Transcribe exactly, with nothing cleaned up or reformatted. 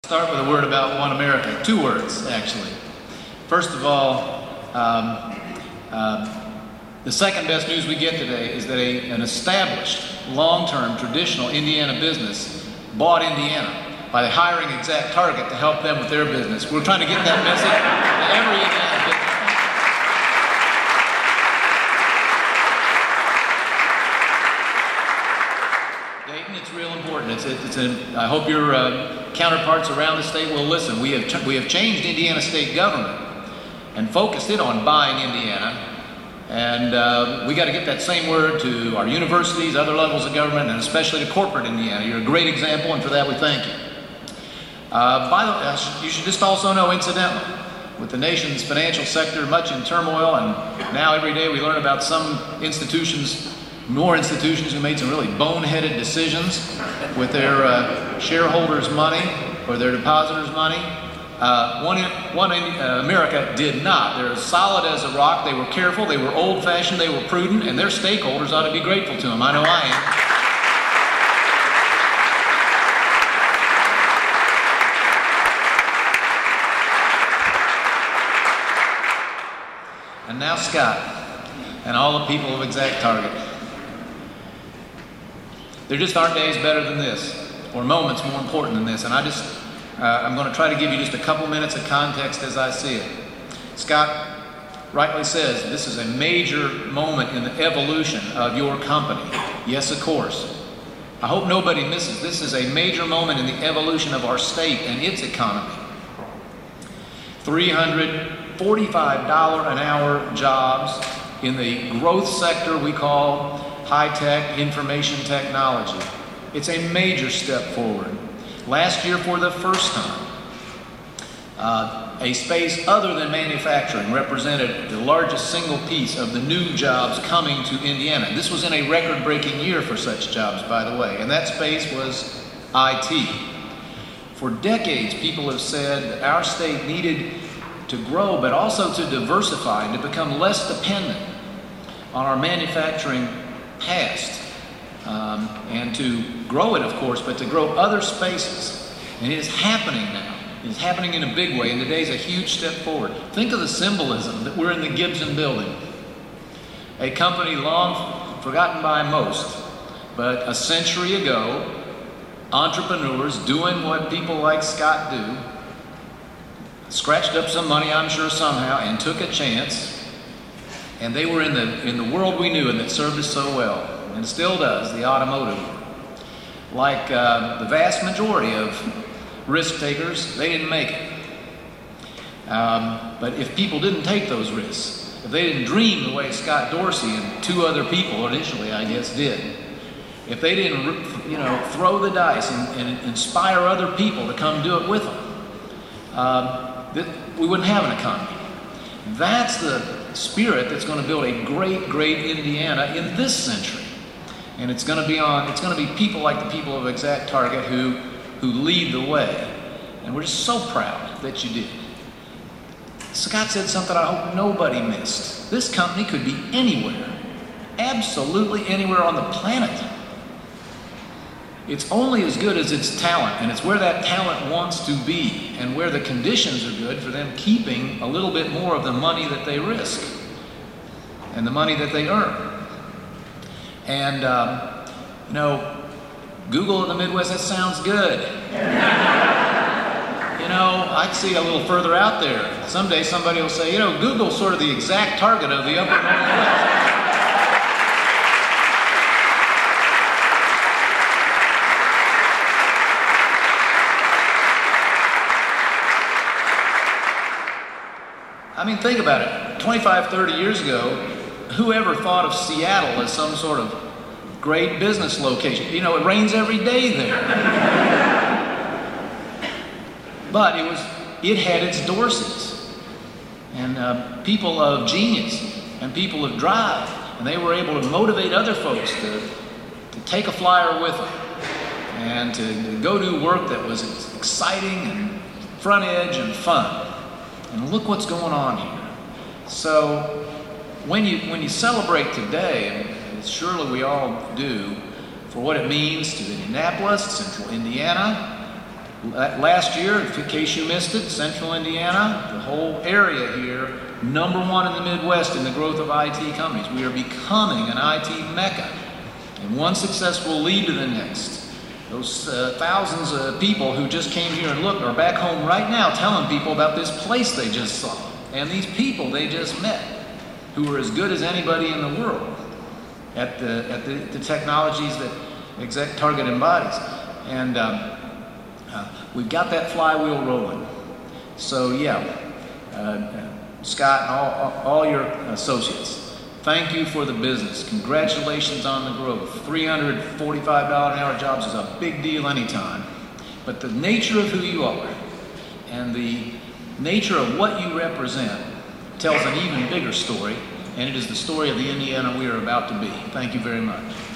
Start with a word about One America. Two words, actually. First of all, um, uh, the second best news we get today is that a, an established, long-term, traditional Indiana business bought Indiana by hiring ExactTarget to help them with their business. We're trying to get that message to every Indiana business. Dayton, it's real important. It's, it's a, I hope your uh, counterparts around the state will listen. We have, we have changed Indiana state government and focused it on buying Indiana. And uh, we got to get that same word to our universities, other levels of government, and especially to corporate Indiana. You're a great example, and for that we thank you. Uh, by the way, you should just also know, incidentally, with the nation's financial sector much in turmoil, and now every day we learn about some institutions, more institutions who made some really boneheaded decisions with their uh, shareholders' money or their depositors' money. Uh, one, one uh, America did not. They're as solid as a rock. They were careful, they were old-fashioned, they were prudent, and their stakeholders ought to be grateful to them. I know I am. And now Scott and all the people of ExactTarget. There just aren't days better than this, or moments more important than this, and I just Uh, I'm going to try to give you just a couple minutes of context as I see it. Scott rightly says this is a major moment in the evolution of your company. Yes, of course. I hope nobody misses. This is a major moment in the evolution of our state and its economy. three hundred forty-five dollars an hour jobs in the growth sector we call high-tech information technology. It's a major step forward. Last year, for the first time, uh, a space other than manufacturing represented the largest single piece of the new jobs coming to Indiana. This was in a record-breaking year for such jobs, by the way, and that space was I T. For decades, people have said that our state needed to grow, but also to diversify and to become less dependent on our manufacturing past. Um, and to grow it, of course, but to grow other spaces. And it is happening now. It is happening in a big way, and today is a huge step forward. Think of the symbolism that we're in the Gibson building. A company long forgotten by most, but a century ago, entrepreneurs doing what people like Scott do, scratched up some money, I'm sure, somehow, and took a chance. And they were in the, in the world we knew and that served us so well. And still does, the automotive world. Like uh, the vast majority of risk takers, they didn't make it. Um, but if people didn't take those risks, if they didn't dream the way Scott Dorsey and two other people initially, I guess, did, if they didn't, you know, throw the dice and, and inspire other people to come do it with them, uh, that we wouldn't have an economy. That's the spirit that's going to build a great, great Indiana in this century. And it's going to be on, it's going to be people like the people of ExactTarget who, who lead the way. And we're just so proud that you did. Scott said something I hope nobody missed. This company could be anywhere, absolutely anywhere on the planet. It's only as good as its talent, and it's where that talent wants to be, and where the conditions are good for them keeping a little bit more of the money that they risk, and the money that they earn. And, um, you know, Google in the Midwest, that sounds good. You know, I'd see a little further out there. Someday somebody will say, you know, Google's sort of the ExactTarget of the upper Northwest. I mean, think about it. twenty-five, thirty years ago, whoever thought of Seattle as some sort of great business location? You know, it rains every day there. But it was, it had its Dorseys, and uh, people of genius, and people of drive, and they were able to motivate other folks to, to take a flyer with them, and to, to go do work that was exciting and front edge and fun. And look what's going on here. So, When you, when you celebrate today, and surely we all do, for what it means to Indianapolis, Central Indiana, Last year, in case you missed it, Central Indiana, the whole area here, number one in the Midwest in the growth of I T companies. We are becoming an I T mecca, and one success will lead to the next. Those uh, thousands of people who just came here and looked are back home right now telling people about this place they just saw and these people they just met who are as good as anybody in the world at the, at the, the technologies that Exec Target embodies. And um, uh, we've got that flywheel rolling. So yeah, uh, uh, Scott and all, all, all your associates, thank you for the business. Congratulations on the growth. three hundred forty-five dollars an hour jobs is a big deal anytime. But the nature of who you are and the nature of what you represent tells an even bigger story, and it is the story of the Indiana we are about to be. Thank you very much.